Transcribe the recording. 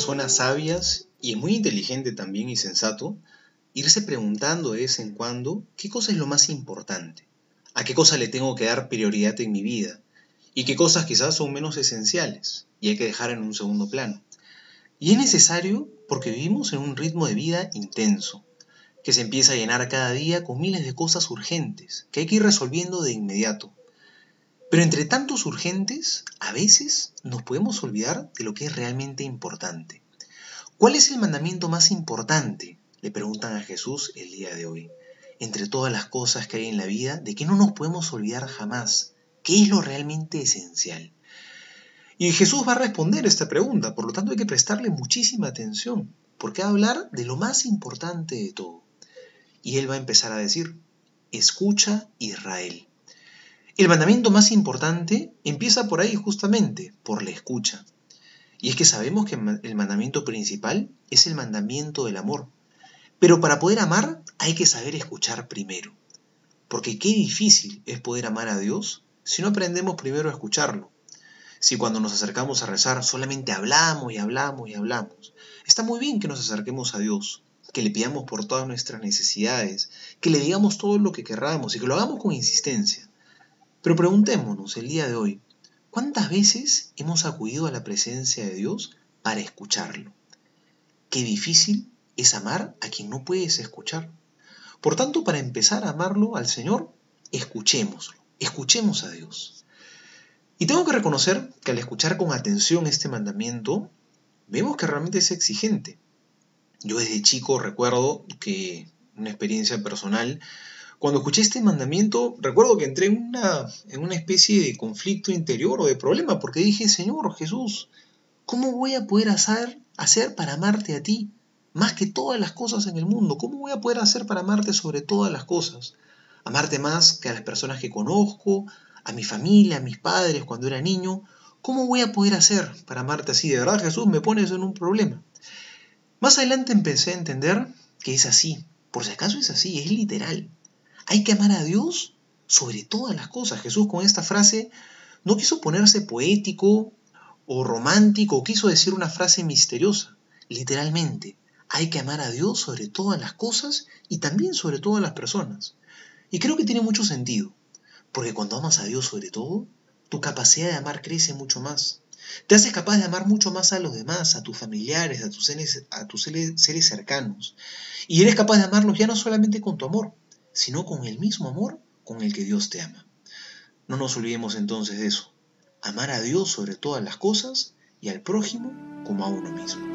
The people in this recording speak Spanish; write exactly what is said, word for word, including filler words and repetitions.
personas sabias y es muy inteligente también y sensato irse preguntando de vez en cuando qué cosa es lo más importante, a qué cosa le tengo que dar prioridad en mi vida y qué cosas quizás son menos esenciales y hay que dejar en un segundo plano. Y es necesario porque vivimos en un ritmo de vida intenso, que se empieza a llenar cada día con miles de cosas urgentes que hay que ir resolviendo de inmediato. Pero entre tantos urgentes, a veces nos podemos olvidar de lo que es realmente importante. ¿Cuál es el mandamiento más importante?, le preguntan a Jesús el día de hoy. Entre todas las cosas que hay en la vida, ¿de qué no nos podemos olvidar jamás? ¿Qué es lo realmente esencial? Y Jesús va a responder esta pregunta, por lo tanto hay que prestarle muchísima atención, porque va a hablar de lo más importante de todo. Y él va a empezar a decir, escucha Israel. El mandamiento más importante empieza por ahí justamente, por la escucha. Y es que sabemos que el mandamiento principal es el mandamiento del amor. Pero para poder amar hay que saber escuchar primero. Porque qué difícil es poder amar a Dios si no aprendemos primero a escucharlo. Si cuando nos acercamos a rezar solamente hablamos y hablamos y hablamos. Está muy bien que nos acerquemos a Dios, que le pidamos por todas nuestras necesidades, que le digamos todo lo que querramos y que lo hagamos con insistencia. Pero preguntémonos el día de hoy, ¿cuántas veces hemos acudido a la presencia de Dios para escucharlo? Qué difícil es amar a quien no puedes escuchar. Por tanto, para empezar a amarlo al Señor, escuchémoslo, escuchemos a Dios. Y tengo que reconocer que al escuchar con atención este mandamiento, vemos que realmente es exigente. Yo desde chico recuerdo que, una experiencia personal, cuando escuché este mandamiento, recuerdo que entré en una, en una especie de conflicto interior o de problema, porque dije, Señor Jesús, ¿cómo voy a poder hacer, hacer para amarte a ti más que todas las cosas en el mundo? ¿Cómo voy a poder hacer para amarte sobre todas las cosas? Amarte más que a las personas que conozco, a mi familia, a mis padres cuando era niño. ¿Cómo voy a poder hacer para amarte así? De verdad, Jesús, me pones en un problema. Más adelante empecé a entender que es así. Por si acaso es así, es literal. Hay que amar a Dios sobre todas las cosas. Jesús con esta frase no quiso ponerse poético o romántico, o quiso decir una frase misteriosa. Literalmente, hay que amar a Dios sobre todas las cosas y también sobre todas las personas. Y creo que tiene mucho sentido, porque cuando amas a Dios sobre todo, tu capacidad de amar crece mucho más. Te haces capaz de amar mucho más a los demás, a tus familiares, a tus seres, a tus seres cercanos. Y eres capaz de amarlos ya no solamente con tu amor, sino con el mismo amor con el que Dios te ama. No nos olvidemos entonces de eso. Amar a Dios sobre todas las cosas y al prójimo como a uno mismo.